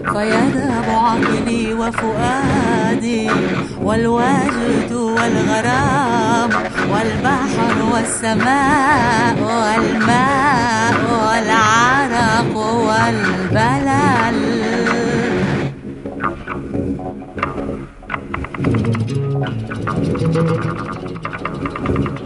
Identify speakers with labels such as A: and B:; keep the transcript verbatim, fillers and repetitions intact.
A: فيذهب عقلي وفؤادي والوجد والغرام والبحر والسماء والماء والعرق والبلل.